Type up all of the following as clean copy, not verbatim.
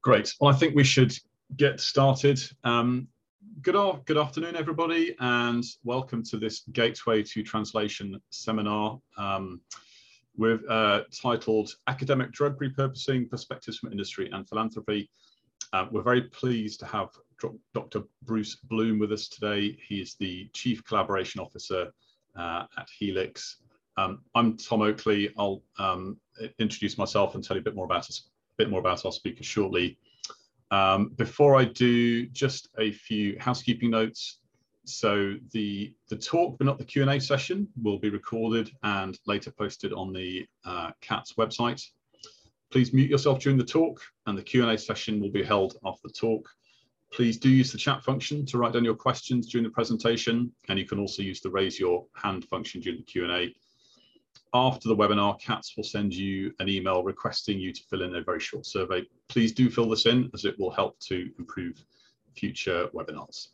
Great. Well, I think we should get started. Good afternoon, everybody, and welcome to this Gateway to Translation seminar. We've titled Academic Drug Repurposing, Perspectives from Industry and Philanthropy. We're very pleased to have Dr. Bruce Bloom with us today. He is the Chief Collaboration Officer at Helix. I'm Tom Oakley. I'll introduce myself and tell you a bit more about our speakers shortly. Before I do, just a few housekeeping notes. So the talk, but not the Q&A session, will be recorded and later posted on the CATS website. Please mute yourself during the talk, and the Q&A session will be held after the talk. Please do use the chat function to write down your questions during the presentation, and you can also use the raise your hand function during the Q&A. After the webinar, CATS will send you an email requesting you to fill in a very short survey. Please do fill this in, as it will help to improve future webinars.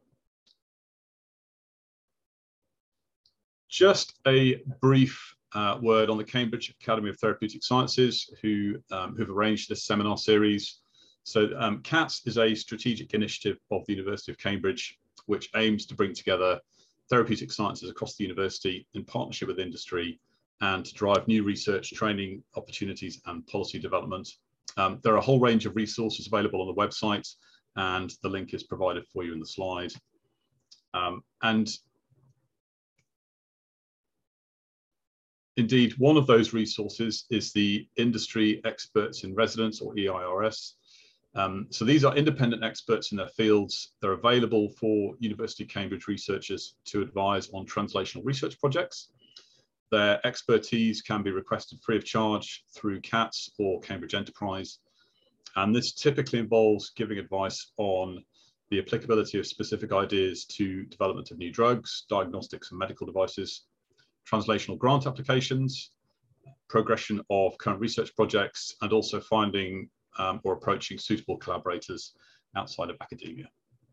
Just a brief word on the Cambridge Academy of Therapeutic Sciences, who've arranged this seminar series. So CATS is a strategic initiative of the University of Cambridge, which aims to bring together therapeutic sciences across the university in partnership with industry and to drive new research, training opportunities and policy development. There are a whole range of resources available on the website, and the link is provided for you in the slide. And indeed, one of those resources is the Industry Experts in Residence, or EIRS. So these are independent experts in their fields. They're available for University of Cambridge researchers to advise on translational research projects. Their expertise can be requested free of charge through CATS or Cambridge Enterprise. And this typically involves giving advice on the applicability of specific ideas to development of new drugs, diagnostics and medical devices, translational grant applications, progression of current research projects, and also finding or approaching suitable collaborators outside of academia.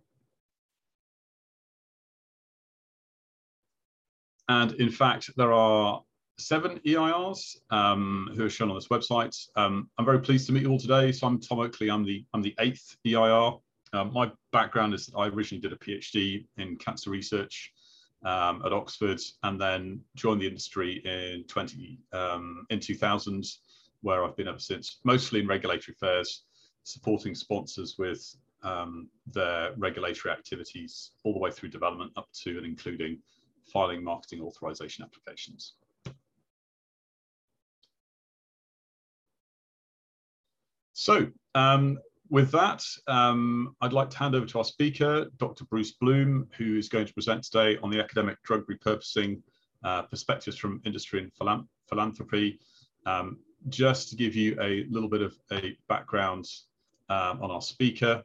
And in fact, there are 7 EIRs who are shown on this website. I'm very pleased to meet you all today. So I'm Tom Oakley. I'm the 8th EIR. My background is that I originally did a PhD in cancer research at Oxford, and then joined the industry in 2000, where I've been ever since, mostly in regulatory affairs, supporting sponsors with their regulatory activities all the way through development up to and including filing marketing authorization applications. So with that, I'd like to hand over to our speaker, Dr. Bruce Bloom, who is going to present today on the academic drug repurposing perspectives from industry and philanthropy. Just to give you a little bit of a background on our speaker.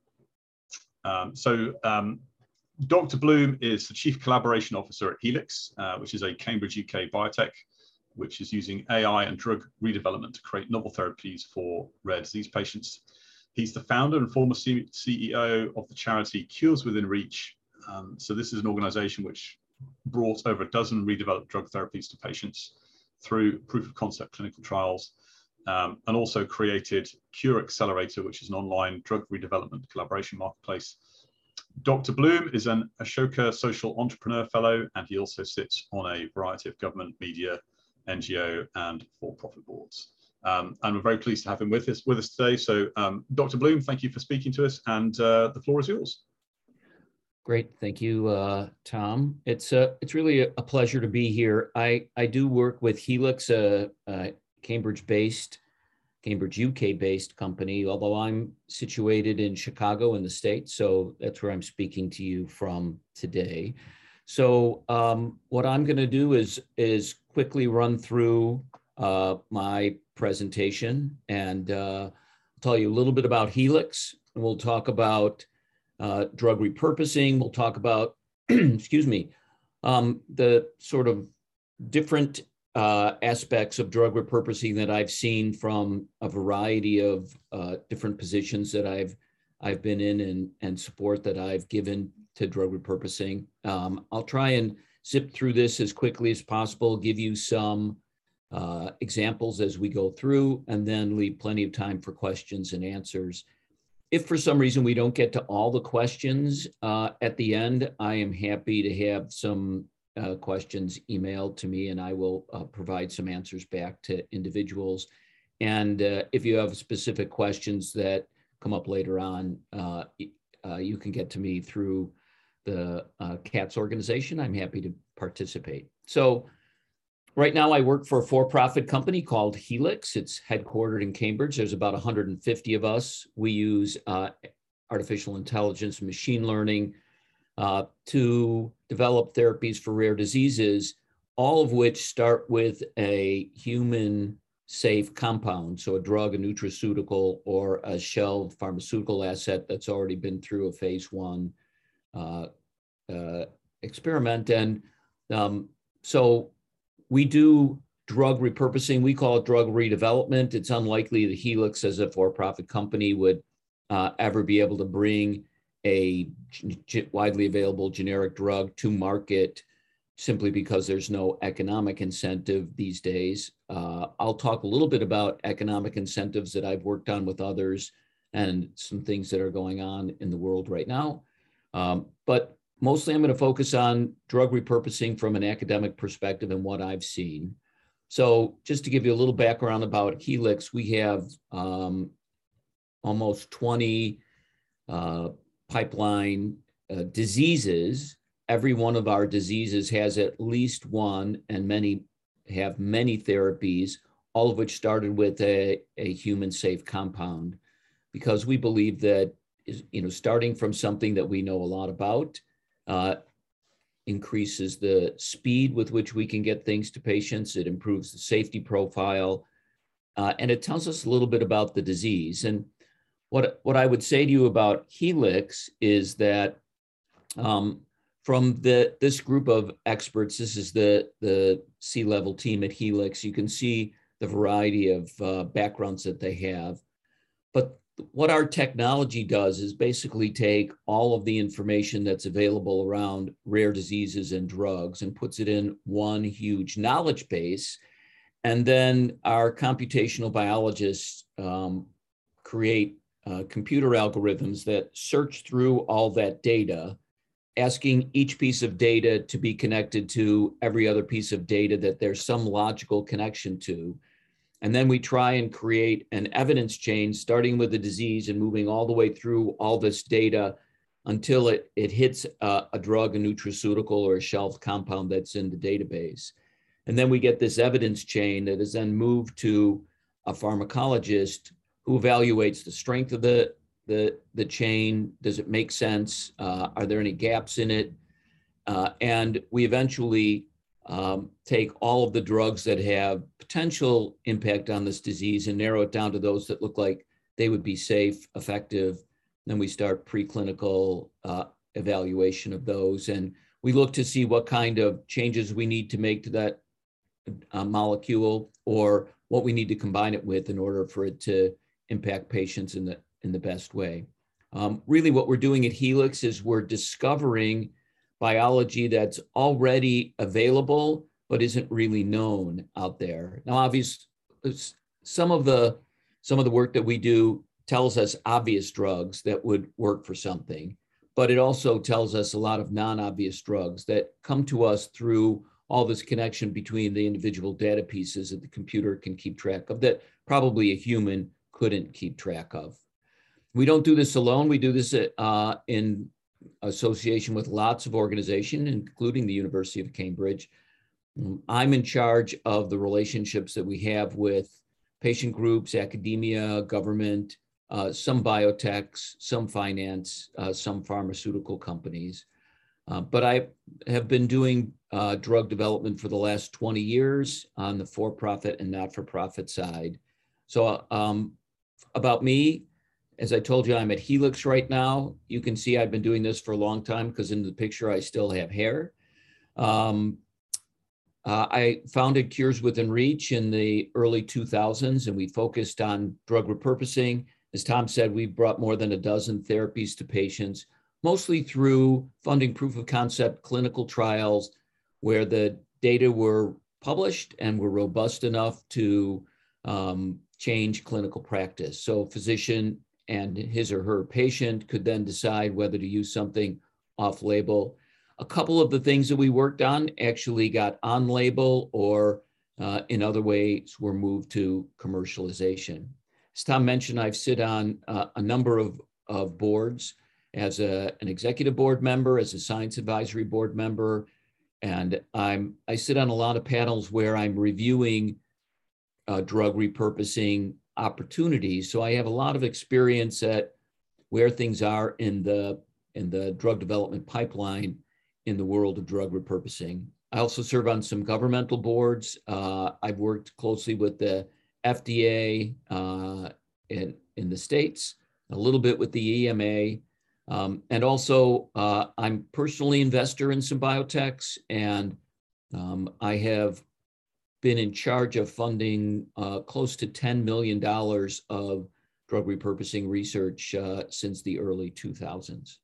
Dr. Bloom is the Chief Collaboration Officer at Helix, which is a Cambridge, UK biotech, which is using AI and drug redevelopment to create novel therapies for rare disease patients. He's the founder and former CEO of the charity Cures Within Reach. So this is an organization which brought over a dozen redeveloped drug therapies to patients through proof of concept clinical trials, and also created Cure Accelerator, which is an online drug redevelopment collaboration marketplace. Dr. Bloom is an Ashoka Social Entrepreneur Fellow, and he also sits on a variety of government, media, NGO, and for-profit boards. And we're very pleased to have him with us today. So, Dr. Bloom, thank you for speaking to us, and the floor is yours. Great, thank you, Tom. It's really a pleasure to be here. I do work with Helix, a Cambridge, UK-based company, although I'm situated in Chicago in the States, so that's where I'm speaking to you from today. So what I'm going to do is quickly run through my presentation and tell you a little bit about Helix, and we'll talk about drug repurposing. We'll talk about, excuse me, the sort of different aspects of drug repurposing that I've seen from a variety of different positions that I've been in and support that I've given to drug repurposing. I'll try and zip through this as quickly as possible, give you some examples as we go through, and then leave plenty of time for questions and answers. If for some reason we don't get to all the questions at the end, I am happy to have some questions emailed to me, and I will provide some answers back to individuals. And if you have specific questions that come up later on, you can get to me through the CATS organization. I'm happy to participate. So right now I work for a for-profit company called Helix. It's headquartered in Cambridge. There's about 150 of us. We use artificial intelligence and machine learning to develop therapies for rare diseases, all of which start with a human safe compound. So a drug, a nutraceutical, or a shelved pharmaceutical asset that's already been through a phase 1 experiment. And so we do drug repurposing. We call it drug redevelopment. It's unlikely that Helix, as a for-profit company, would ever be able to bring a widely available generic drug to market simply because there's no economic incentive these days. I'll talk a little bit about economic incentives that I've worked on with others and some things that are going on in the world right now. But mostly I'm going to focus on drug repurposing from an academic perspective and what I've seen. So just to give you a little background about Helix, we have almost 20 pipeline diseases. Every one of our diseases has at least one, and many have many therapies, all of which started with a human safe compound, because we believe that, starting from something that we know a lot about increases the speed with which we can get things to patients. It improves the safety profile, and it tells us a little bit about the disease. And what I would say to you about Helix is that from this group of experts, this is the C-level team at Helix, you can see the variety of backgrounds that they have. But what our technology does is basically take all of the information that's available around rare diseases and drugs and puts it in one huge knowledge base. And then our computational biologists create computer algorithms that search through all that data, asking each piece of data to be connected to every other piece of data that there's some logical connection to. And then we try and create an evidence chain, starting with the disease and moving all the way through all this data until it hits a drug, a nutraceutical, or a shelved compound that's in the database. And then we get this evidence chain that is then moved to a pharmacologist who evaluates the strength of the chain. Does it make sense? Are there any gaps in it? And we eventually take all of the drugs that have potential impact on this disease and narrow it down to those that look like they would be safe, effective. Then we start preclinical evaluation of those. And we look to see what kind of changes we need to make to that molecule, or what we need to combine it with in order for it to impact patients in the best way. Really what we're doing at Helix is we're discovering biology that's already available, but isn't really known out there. Now, obviously, some of the work that we do tells us obvious drugs that would work for something, but it also tells us a lot of non-obvious drugs that come to us through all this connection between the individual data pieces that the computer can keep track of that probably a human couldn't keep track of. We don't do this alone. We do this in association with lots of organizations, including the University of Cambridge. I'm in charge of the relationships that we have with patient groups, academia, government, some biotechs, some finance, some pharmaceutical companies. But I have been doing drug development for the last 20 years on the for-profit and not-for-profit side. So about me, as I told you, I'm at Helix right now. You can see I've been doing this for a long time because in the picture I still have hair. I founded Cures Within Reach in the early 2000s, and we focused on drug repurposing. As Tom said, we've brought more than a dozen therapies to patients, mostly through funding proof of concept clinical trials where the data were published and were robust enough to change clinical practice. So a physician and his or her patient could then decide whether to use something off-label. A couple of the things that we worked on actually got on-label or in other ways were moved to commercialization. As Tom mentioned, I've sit on a number of boards as an executive board member, as a science advisory board member, and I sit on a lot of panels where I'm reviewing drug repurposing opportunities. So I have a lot of experience at where things are in the drug development pipeline in the world of drug repurposing. I also serve on some governmental boards. I've worked closely with the FDA in the States, a little bit with the EMA, and also I'm personally investor in some biotechs, and I have been in charge of funding close to $10 million of drug repurposing research since the early 2000s.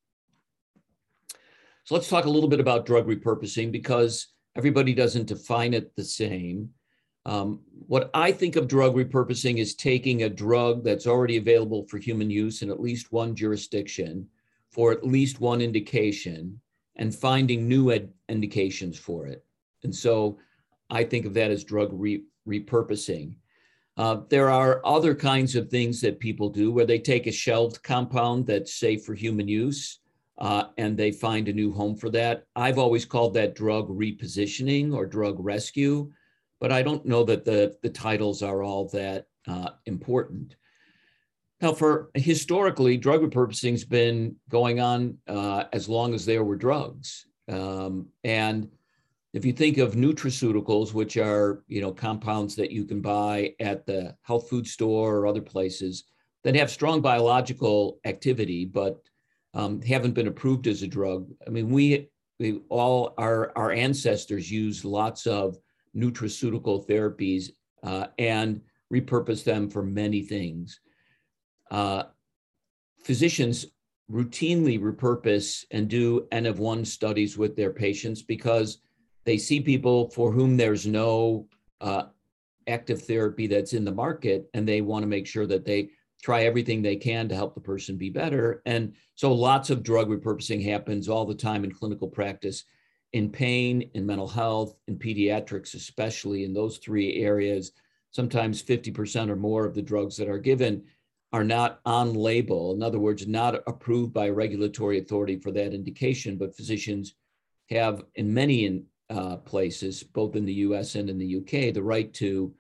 So let's talk a little bit about drug repurposing because everybody doesn't define it the same. What I think of drug repurposing is taking a drug that's already available for human use in at least one jurisdiction for at least one indication and finding new indications for it. And so I think of that as drug repurposing. There are other kinds of things that people do where they take a shelved compound that's safe for human use and they find a new home for that. I've always called that drug repositioning or drug rescue, but I don't know that the titles are all that important. Now, historically, drug repurposing has been going on as long as there were drugs. And if you think of nutraceuticals, which are compounds that you can buy at the health food store or other places that have strong biological activity, but haven't been approved as a drug. I mean, we all our ancestors used lots of nutraceutical therapies and repurposed them for many things. Physicians routinely repurpose and do N of 1 studies with their patients because they see people for whom there's no active therapy that's in the market, and they want to make sure that they try everything they can to help the person be better. And so lots of drug repurposing happens all the time in clinical practice, in pain, in mental health, in pediatrics, especially in those three areas. Sometimes 50% or more of the drugs that are given are not on label. In other words, not approved by a regulatory authority for that indication, but physicians have in many places, both in the US and in the UK, the right to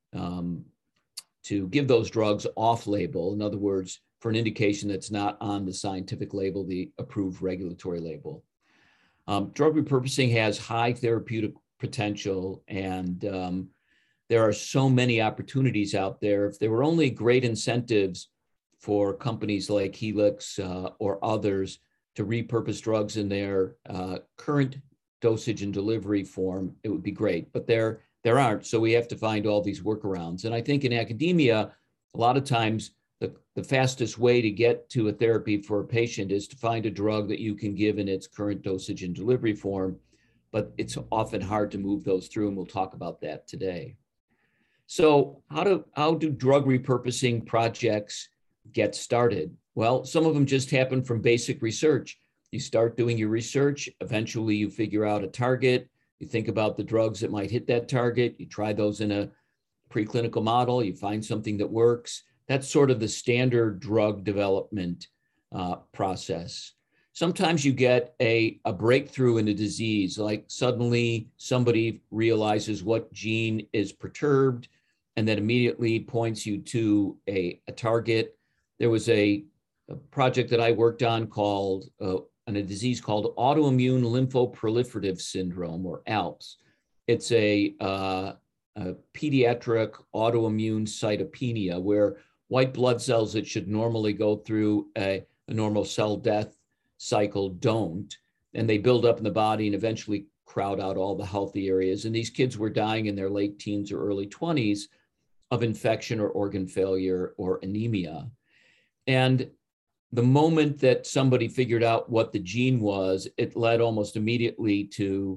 give those drugs off label. In other words, for an indication that's not on the scientific label, the approved regulatory label. Drug repurposing has high therapeutic potential, and there are so many opportunities out there. If there were only great incentives for companies like Helix or others to repurpose drugs in their current dosage and delivery form, it would be great, but there aren't. So we have to find all these workarounds. And I think in academia, a lot of times the fastest way to get to a therapy for a patient is to find a drug that you can give in its current dosage and delivery form, but it's often hard to move those through, and we'll talk about that today. So how do drug repurposing projects get started? Well, some of them just happen from basic research. You start doing your research, eventually you figure out a target, you think about the drugs that might hit that target, you try those in a preclinical model, you find something that works. That's sort of the standard drug development process. Sometimes you get a breakthrough in a disease, like suddenly somebody realizes what gene is perturbed and that immediately points you to a target. There was a project that I worked on called on a disease called autoimmune lymphoproliferative syndrome, or ALPS. It's a pediatric autoimmune cytopenia where white blood cells that should normally go through a normal cell death cycle don't, and they build up in the body and eventually crowd out all the healthy areas. And these kids were dying in their late teens or early 20s of infection or organ failure or anemia. And the moment that somebody figured out what the gene was, it led almost immediately to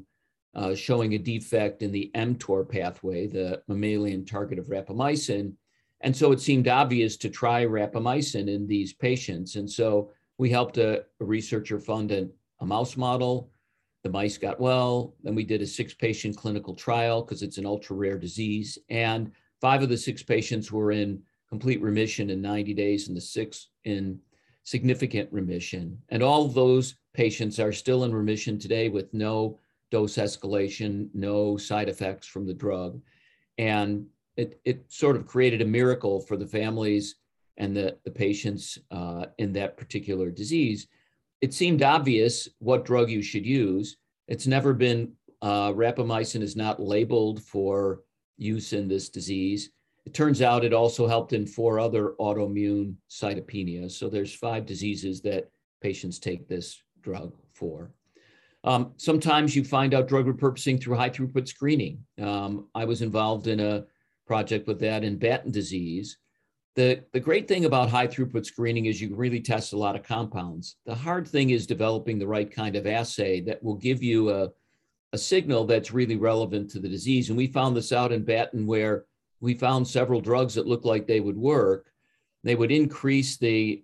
showing a defect in the mTOR pathway, the mammalian target of rapamycin. And so it seemed obvious to try rapamycin in these patients. And so we helped a researcher fund a mouse model. The mice got well. Then we did a 6-patient clinical trial because it's an ultra rare disease. And 5 of the 6 patients were in complete remission in 90 days and the 6 in significant remission. And all of those patients are still in remission today with no dose escalation, no side effects from the drug. And it sort of created a miracle for the families and the patients in that particular disease. It seemed obvious what drug you should use. It's never been, rapamycin is not labeled for use in this disease. It turns out it also helped in 4 other autoimmune cytopenias. So there's 5 diseases that patients take this drug for. Sometimes you find out drug repurposing through high throughput screening. I was involved in a project with that in Batten disease. The great thing about high throughput screening is you can really test a lot of compounds. The hard thing is developing the right kind of assay that will give you a signal that's really relevant to the disease. And we found this out in Batten where we found several drugs that looked like they would work. They would increase the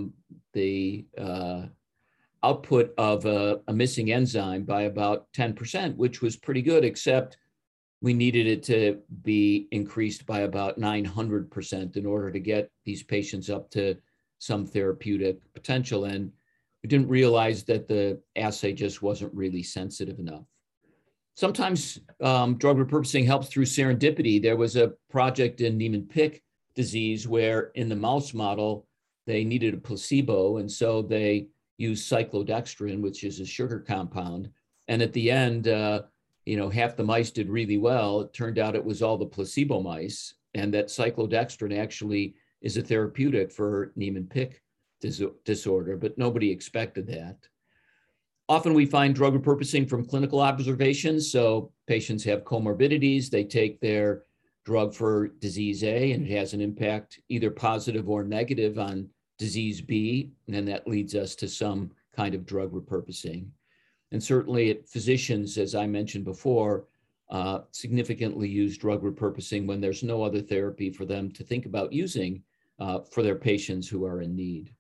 output of a missing enzyme by about 10%, which was pretty good, except we needed it to be increased by about 900% in order to get these patients up to some therapeutic potential. And we didn't realize that the assay just wasn't really sensitive enough. Sometimes drug repurposing helps through serendipity. There was a project in Niemann-Pick disease where in the mouse model, they needed a placebo. And so they used cyclodextrin, which is a sugar compound. And at the end, half the mice did really well. It turned out it was all the placebo mice, and that cyclodextrin actually is a therapeutic for Niemann-Pick disorder, but nobody expected that. Often we find drug repurposing from clinical observations. So patients have comorbidities, they take their drug for disease A, and it has an impact either positive or negative on disease B, and then that leads us to some kind of drug repurposing. And certainly physicians, as I mentioned before, significantly use drug repurposing when there's no other therapy for them to think about using for their patients who are in need.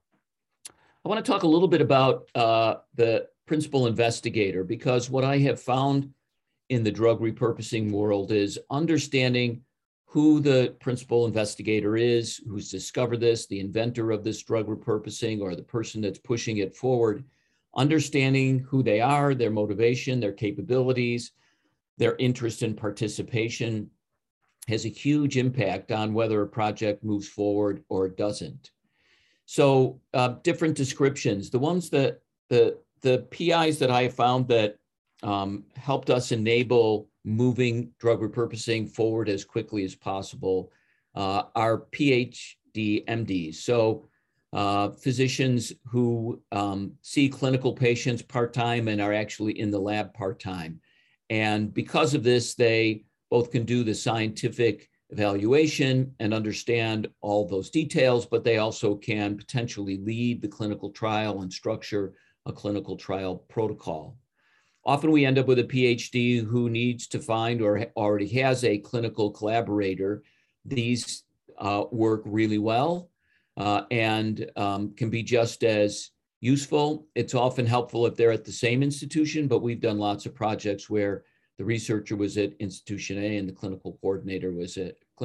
I want to talk a little bit about the principal investigator, because what I have found in the drug repurposing world is understanding who the principal investigator is, who's discovered this, the inventor of this drug repurposing, or the person that's pushing it forward. Understanding who they are, their motivation, their capabilities, their interest in participation has a huge impact on whether a project moves forward or doesn't. So different descriptions, the ones that the PIs that I have found that helped us enable moving drug repurposing forward as quickly as possible are PhD MDs. So physicians who see clinical patients part-time and are actually in the lab part-time. And because of this, they both can do the scientific evaluation and understand all those details, but they also can potentially lead the clinical trial and structure a clinical trial protocol. Often we end up with a PhD who needs to find or already has a clinical collaborator. These work really well and can be just as useful. It's often helpful if they're at the same institution, but we've done lots of projects where the researcher was at institution A and the clinical collaborator was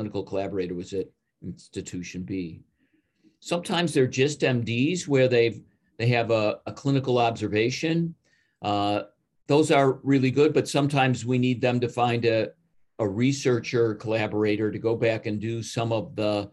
at institution B. Sometimes they're just MDs where they have a clinical observation. Those are really good, but sometimes we need them to find a researcher collaborator to go back and do some of the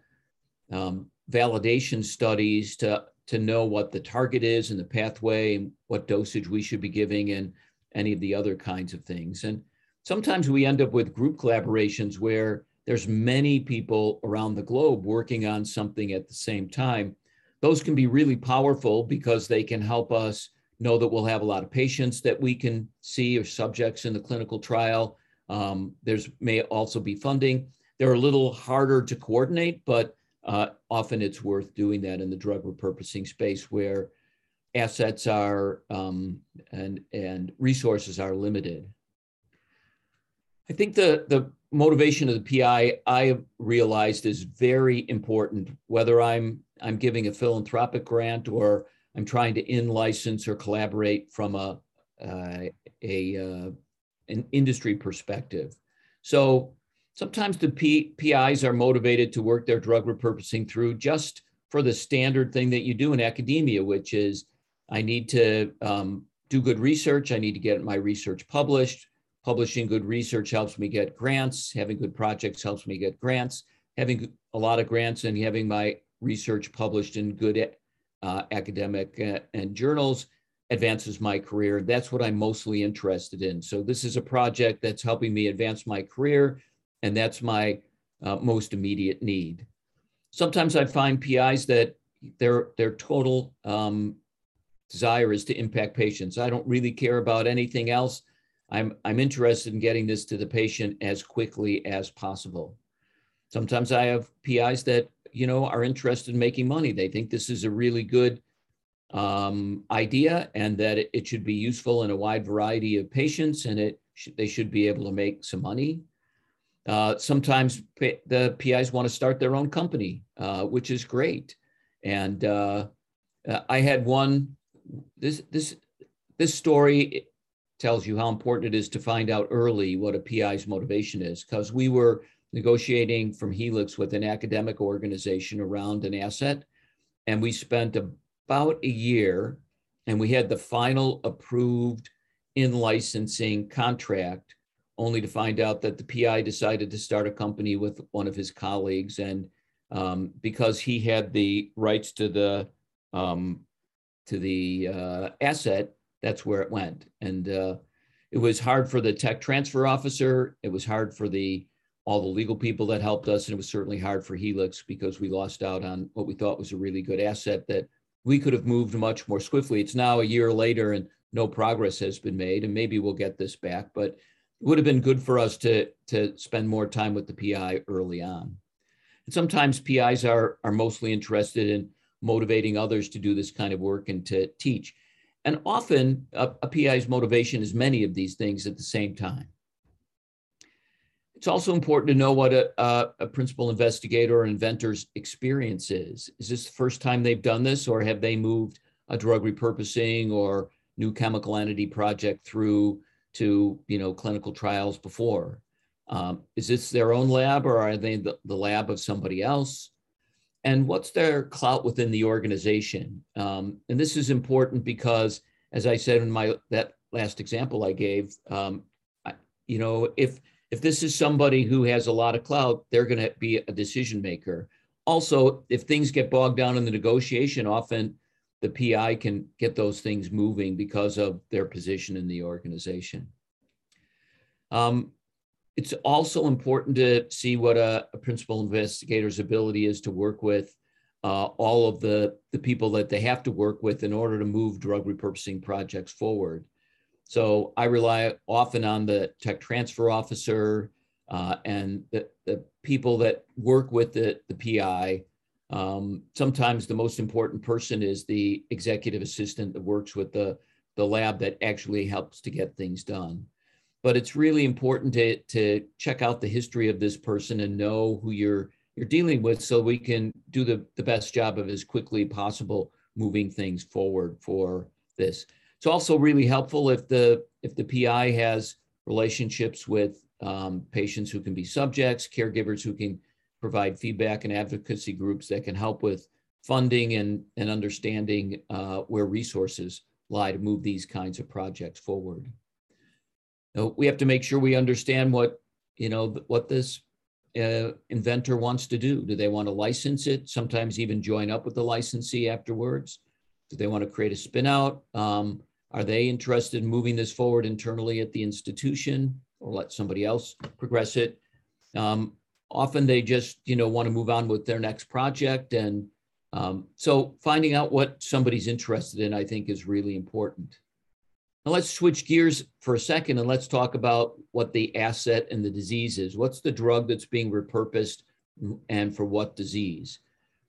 validation studies to know what the target is and the pathway and what dosage we should be giving and any of the other kinds of things. And sometimes we end up with group collaborations where there's many people around the globe working on something at the same time. Those can be really powerful because they can help us know that we'll have a lot of patients that we can see or subjects in the clinical trial. There's may also be funding. They're a little harder to coordinate, but often it's worth doing that in the drug repurposing space where assets are and resources are limited. I think the motivation of the PI I have realized is very important, whether I'm giving a philanthropic grant or I'm trying to in-license or collaborate from an industry perspective. So sometimes the PIs are motivated to work their drug repurposing through just for the standard thing that you do in academia, which is I need to do good research. I need to get my research published. Publishing good research helps me get grants. Having good projects helps me get grants. Having a lot of grants and having my research published in good academic and journals advances my career. That's what I'm mostly interested in. So this is a project that's helping me advance my career, and that's my most immediate need. Sometimes I find PIs that their total desire is to impact patients. I don't really care about anything else. I'm interested in getting this to the patient as quickly as possible. Sometimes I have PIs that, are interested in making money. They think this is a really good idea and that it should be useful in a wide variety of patients, and they should be able to make some money. Sometimes the PIs want to start their own company, which is great. And I had one, this story tells you how important it is to find out early what a PI's motivation is, because we were negotiating from Helix with an academic organization around an asset, and we spent about a year, and we had the final approved in-licensing contract, only to find out that the PI decided to start a company with one of his colleagues, and because he had the rights to the asset, that's where it went. And it was hard for the tech transfer officer. It was hard for all the legal people that helped us. And it was certainly hard for Helix because we lost out on what we thought was a really good asset that we could have moved much more swiftly. It's now a year later and no progress has been made, and maybe we'll get this back, but it would have been good for us to spend more time with the PI early on. And sometimes PIs are mostly interested in motivating others to do this kind of work and to teach. And often a PI's motivation is many of these things at the same time. It's also important to know what a principal investigator or inventor's experience is. Is this the first time they've done this, or have they moved a drug repurposing or new chemical entity project through to clinical trials before? Is this their own lab, or are they the lab of somebody else? And what's their clout within the organization? And this is important because, as I said in that last example I gave, if this is somebody who has a lot of clout, they're going to be a decision maker. Also, if things get bogged down in the negotiation, often the PI can get those things moving because of their position in the organization. It's also important to see what a principal investigator's ability is to work with all of the people that they have to work with in order to move drug repurposing projects forward. So I rely often on the tech transfer officer and the people that work with the PI. Sometimes the most important person is the executive assistant that works with the lab that actually helps to get things done. But it's really important to check out the history of this person and know who you're dealing with, so we can do the best job of as quickly possible moving things forward for this. It's also really helpful if the PI has relationships with patients who can be subjects, caregivers who can provide feedback, and advocacy groups that can help with funding and understanding where resources lie to move these kinds of projects forward. We have to make sure we understand what this inventor wants to do. Do they want to license it? Sometimes even join up with the licensee afterwards. Do they want to create a spin out? Are they interested in moving this forward internally at the institution or let somebody else progress it? Often they just want to move on with their next project. And so finding out what somebody's interested in, I think, is really important. Now let's switch gears for a second and let's talk about what the asset and the disease is. What's the drug that's being repurposed and for what disease?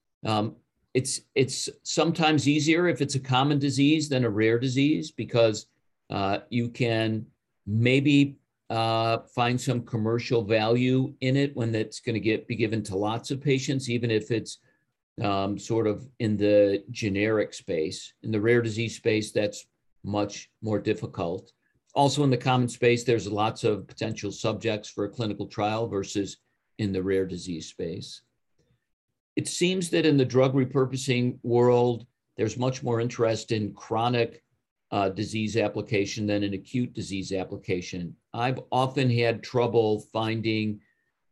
It's sometimes easier if it's a common disease than a rare disease, because you can maybe find some commercial value in it when that's going to be given to lots of patients, even if it's sort of in the generic space. In the rare disease space, that's much more difficult. Also in the common space, there's lots of potential subjects for a clinical trial versus in the rare disease space. It seems that in the drug repurposing world, there's much more interest in chronic disease application than an acute disease application. I've often had trouble finding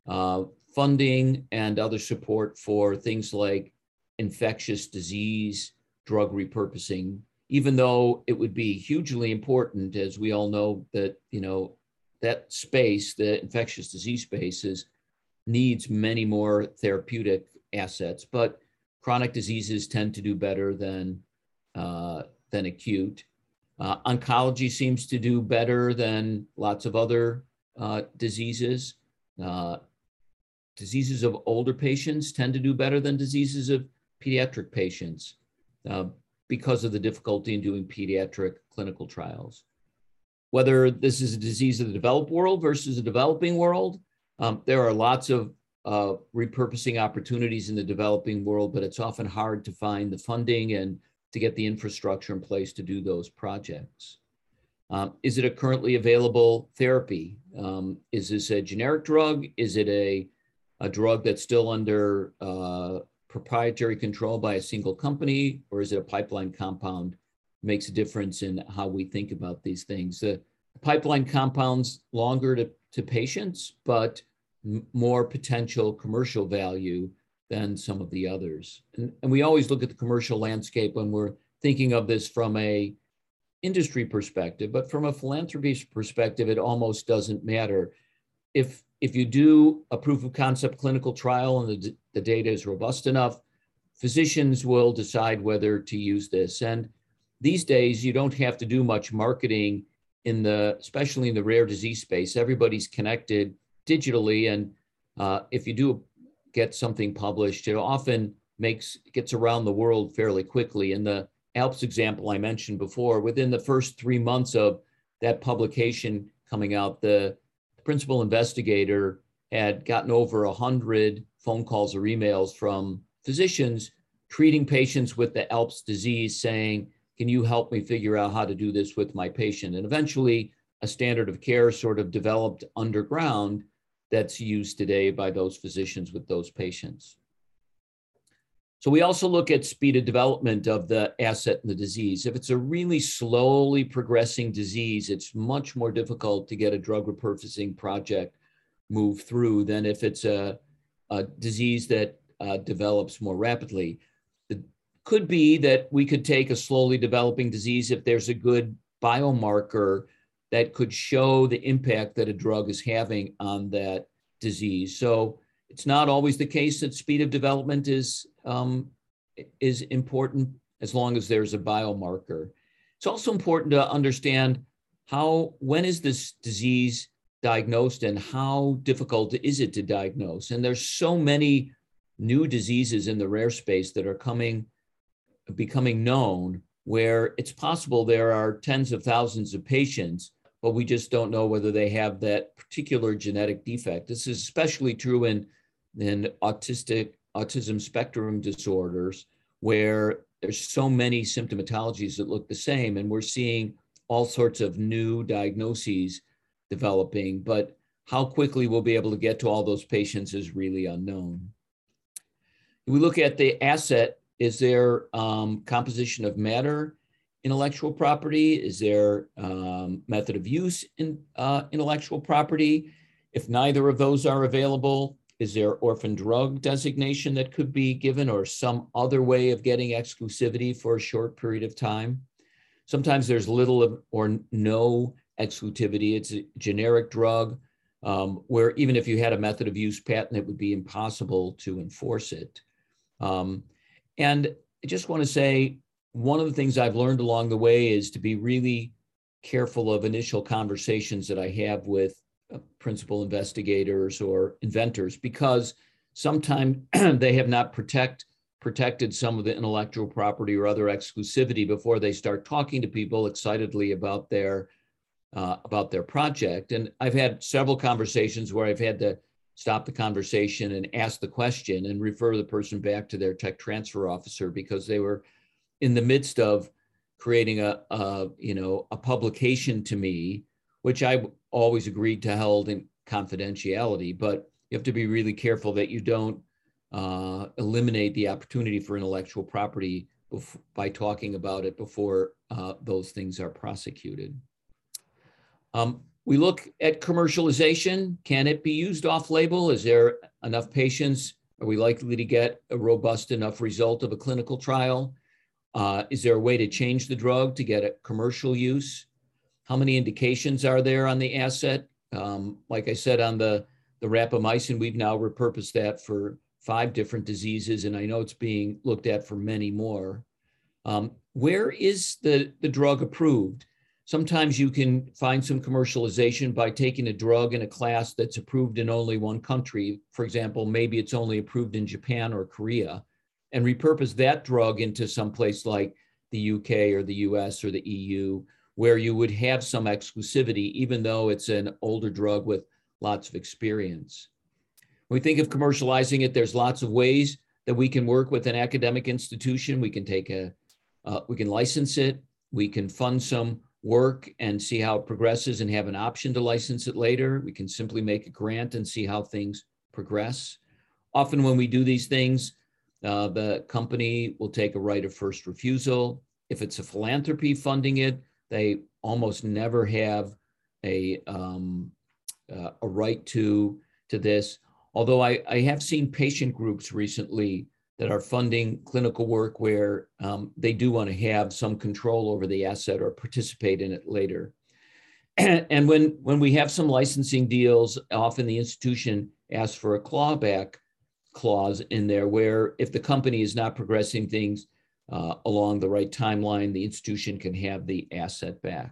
funding and other support for things like infectious disease drug repurposing, even though it would be hugely important, as we all know, that that space, the infectious disease space, needs many more therapeutic assets. But chronic diseases tend to do better than acute. Oncology seems to do better than lots of other diseases. Diseases of older patients tend to do better than diseases of pediatric patients because of the difficulty in doing pediatric clinical trials. Whether this is a disease of the developed world versus a developing world, there are lots of repurposing opportunities in the developing world, but it's often hard to find the funding and to get the infrastructure in place to do those projects. Is it a currently available therapy? Is this a generic drug? Is it a drug that's still under proprietary control by a single company, or is it a pipeline compound? Makes a difference in how we think about these things. The pipeline compounds longer to patients, but more potential commercial value than some of the others. And we always look at the commercial landscape when we're thinking of this from a industry perspective, but from a philanthropy perspective, it almost doesn't matter. If you do a proof of concept clinical trial and the data is robust enough, physicians will decide whether to use this. And these days, you don't have to do much marketing especially in the rare disease space. Everybody's connected digitally, and if you do get something published, it often gets around the world fairly quickly. In the ALPS example I mentioned before, within the first 3 months of that publication coming out, the principal investigator had gotten over 100 phone calls or emails from physicians treating patients with the ALPS disease saying, can you help me figure out how to do this with my patient? And eventually a standard of care sort of developed underground that's used today by those physicians with those patients. So we also look at speed of development of the asset and the disease. If it's a really slowly progressing disease, it's much more difficult to get a drug repurposing project move through than if it's a disease that develops more rapidly. It could be that we could take a slowly developing disease if there's a good biomarker that could show the impact that a drug is having on that disease. So it's not always the case that speed of development is important as long as there's a biomarker. It's also important to understand when is this disease diagnosed and how difficult is it to diagnose? And there's so many new diseases in the rare space that are becoming known, where it's possible there are tens of thousands of patients, but we just don't know whether they have that particular genetic defect. This is especially true in autism spectrum disorders, where there's so many symptomatologies that look the same, and we're seeing all sorts of new diagnoses developing, but how quickly we'll be able to get to all those patients is really unknown. If we look at the asset, is there composition of matter intellectual property? Is there method of use in intellectual property? If neither of those are available, is there orphan drug designation that could be given, or some other way of getting exclusivity for a short period of time? Sometimes there's little or no exclusivity. It's a generic drug where even if you had a method of use patent, it would be impossible to enforce it. And I just want to say, one of the things I've learned along the way is to be really careful of initial conversations that I have with principal investigators or inventors, because sometimes they have not protected some of the intellectual property or other exclusivity before they start talking to people excitedly about their about their project. And I've had several conversations where I've had to stop the conversation and ask the question and refer the person back to their tech transfer officer because they were in the midst of creating a publication to me, which I always agreed to hold in confidentiality, but you have to be really careful that you don't eliminate the opportunity for intellectual property by talking about it before those things are prosecuted. We look at commercialization. Can it be used off-label? Is there enough patients? Are we likely to get a robust enough result of a clinical trial? Is there a way to change the drug to get a commercial use? How many indications are there on the asset? Like I said, on the rapamycin, we've now repurposed that for 5 different diseases, and I know it's being looked at for many more. Where is the drug approved? Sometimes you can find some commercialization by taking a drug in a class that's approved in only one country. For example, maybe it's only approved in Japan or Korea, and repurpose that drug into some place like the UK or the US or the EU, where you would have some exclusivity, even though it's an older drug with lots of experience. When we think of commercializing it, there's lots of ways that we can work with an academic institution. We can we can license it. We can fund some work and see how it progresses and have an option to license it later. We can simply make a grant and see how things progress. Often when we do these things, the company will take a right of first refusal. If it's a philanthropy funding it, they almost never have a right to this. Although I have seen patient groups recently that are funding clinical work where they do want to have some control over the asset or participate in it later. And when we have some licensing deals, often the institution asks for a clawback clause in there where if the company is not progressing things along the right timeline, the institution can have the asset back.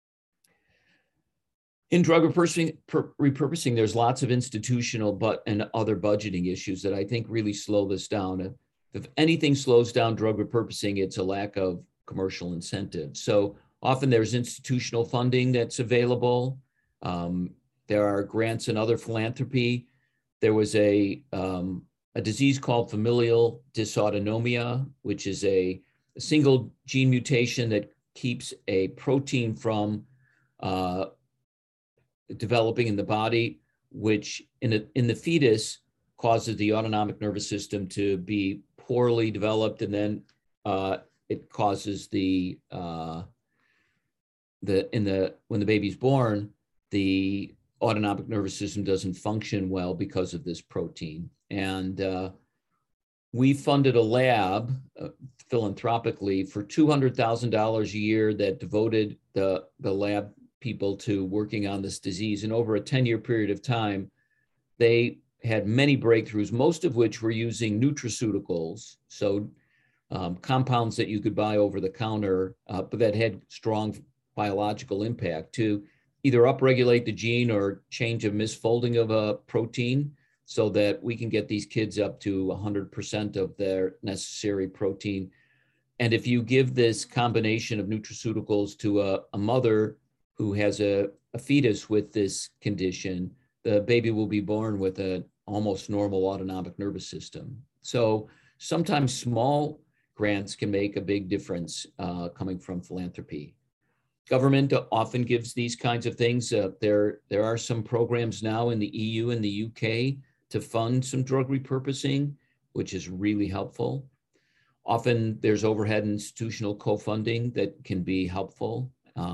In drug repurposing, there's lots of institutional and other budgeting issues that I think really slow this down. If anything slows down drug repurposing, it's a lack of commercial incentive. So often there's institutional funding that's available. There are grants and other philanthropy. There was a disease called familial dysautonomia, which is a single gene mutation that keeps a protein from developing in the body, which in the fetus causes the autonomic nervous system to be poorly developed, and then it causes when the baby's born, the autonomic nervous system doesn't function well because of this protein. And we funded a lab philanthropically for $200,000 a year that devoted the lab people to working on this disease. And over a 10-year period of time, they had many breakthroughs, most of which were using nutraceuticals, so compounds that you could buy over the counter, but that had strong biological impact to either upregulate the gene or change a misfolding of a protein so that we can get these kids up to 100% of their necessary protein. And if you give this combination of nutraceuticals to a mother who has a fetus with this condition, the baby will be born with an almost normal autonomic nervous system. So sometimes small grants can make a big difference coming from philanthropy. Government often gives these kinds of things. There are some programs now in the EU and the UK to fund some drug repurposing, which is really helpful. Often there's overhead institutional co-funding that can be helpful.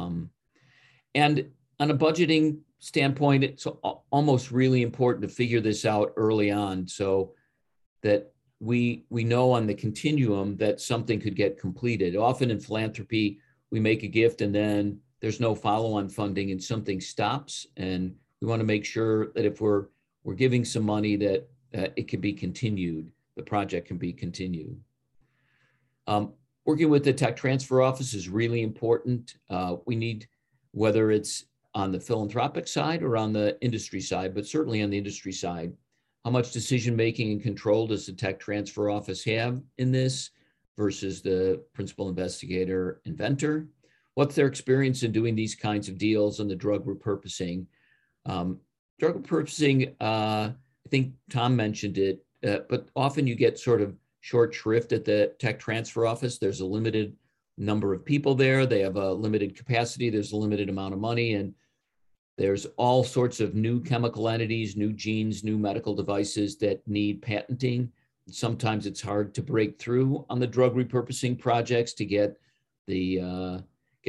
And on a budgeting standpoint, it's almost really important to figure this out early on so that we know on the continuum that something could get completed. Often in philanthropy, we make a gift and then there's no follow-on funding and something stops. And we want to make sure that if we're giving some money that it can be continued, the project can be continued. Working with the tech transfer office is really important. We need, whether it's on the philanthropic side or on the industry side, but certainly on the industry side, how much decision-making and control does the tech transfer office have in this versus the principal investigator inventor? what's their experience in doing these kinds of deals and the drug repurposing. Drug repurposing, I think Tom mentioned it, but often you get sort of short shrift at the tech transfer office. There's a limited number of people there. They have a limited capacity. There's a limited amount of money. And there's all sorts of new chemical entities, new genes, new medical devices that need patenting. Sometimes it's hard to break through on the drug repurposing projects to get the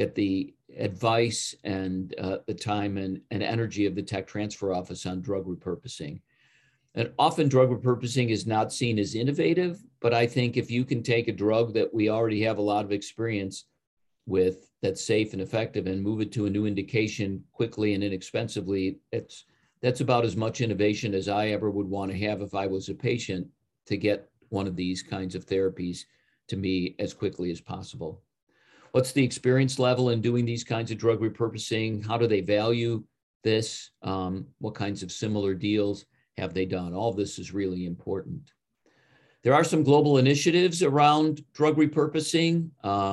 advice and the time and energy of the tech transfer office on drug repurposing. And often drug repurposing is not seen as innovative, but I think if you can take a drug that we already have a lot of experience with that's safe and effective and move it to a new indication quickly and inexpensively, that's about as much innovation as I ever would want to have if I was a patient to get one of these kinds of therapies to me as quickly as possible. What's the experience level in doing these kinds of drug repurposing? How do they value this? What kinds of similar deals have they done? All of this is really important. There are some global initiatives around drug repurposing.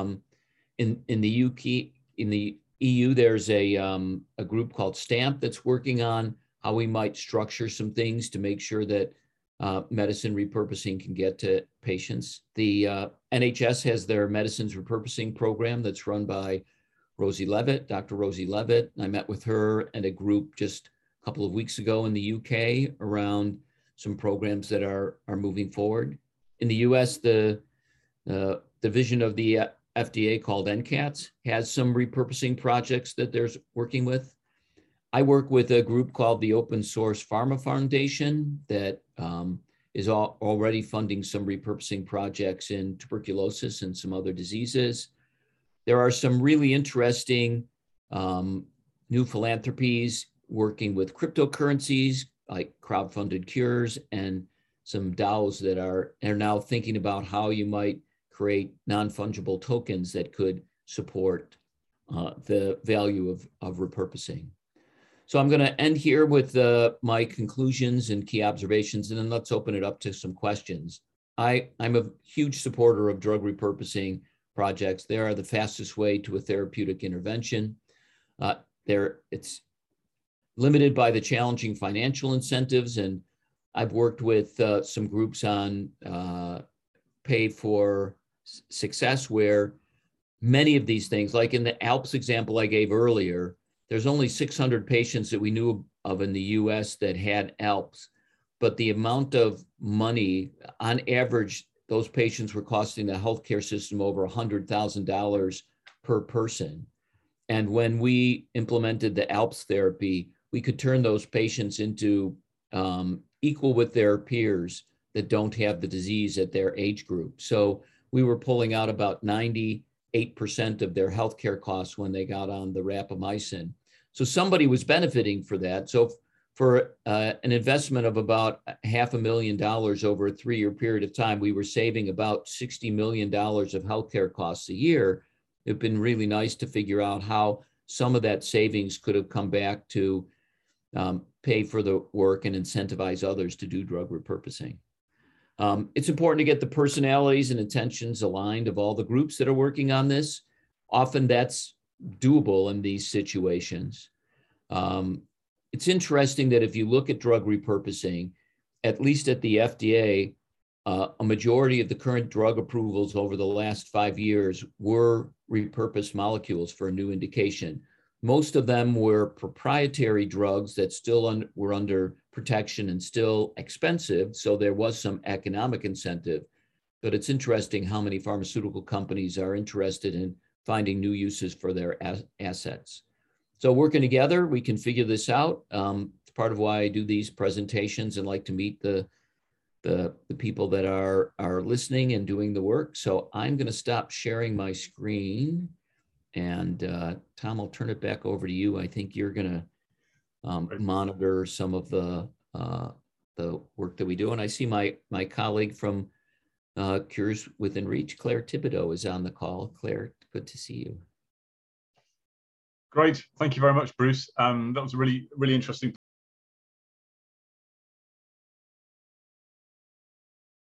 In the EU, there's a group called STAMP that's working on how we might structure some things to make sure that medicine repurposing can get to patients. The NHS has their medicines repurposing program that's run by Rosie Levitt, Dr. Rosie Levitt. I met with her and a group just a couple of weeks ago in the UK around some programs that are moving forward. In the US, the division of the FDA called NCATS has some repurposing projects that they're working with. I work with a group called the Open Source Pharma Foundation that is already funding some repurposing projects in tuberculosis and some other diseases. There are some really interesting new philanthropies working with cryptocurrencies like crowdfunded cures and some DAOs that are now thinking about how you might create non-fungible tokens that could support the value of repurposing. So I'm going to end here with my conclusions and key observations, and then let's open it up to some questions. I'm a huge supporter of drug repurposing projects. They are the fastest way to a therapeutic intervention. It's limited by the challenging financial incentives, and I've worked with some groups on Pay for Success, where many of these things, like in the ALPS example I gave earlier, there's only 600 patients that we knew of in the US that had ALPS, but the amount of money, on average, those patients were costing the healthcare system over $100,000 per person. And when we implemented the ALPS therapy, we could turn those patients into equal with their peers that don't have the disease at their age group. So we were pulling out about 98% of their healthcare costs when they got on the rapamycin. So somebody was benefiting for that. So for an investment of about $500,000 over a 3-year period of time, we were saving about $60 million of healthcare costs a year. It'd been really nice to figure out how some of that savings could have come back to pay for the work and incentivize others to do drug repurposing. It's important to get the personalities and intentions aligned of all the groups that are working on this. Often that's doable in these situations. It's interesting that if you look at drug repurposing, at least at the FDA, a majority of the current drug approvals over the last 5 years were repurposed molecules for a new indication. Most of them were proprietary drugs that still were under protection and still expensive, so there was some economic incentive. But it's interesting how many pharmaceutical companies are interested in finding new uses for their assets. So working together, we can figure this out. It's part of why I do these presentations and like to meet the people that are listening and doing the work. So I'm going to stop sharing my screen. And Tom, I'll turn it back over to you. I think you're going to monitor some of the work that we do. And I see my colleague from Cures Within Reach, Claire Thibodeau, is on the call. Claire, good to see you. Great. Thank you very much, Bruce. That was a really, really interesting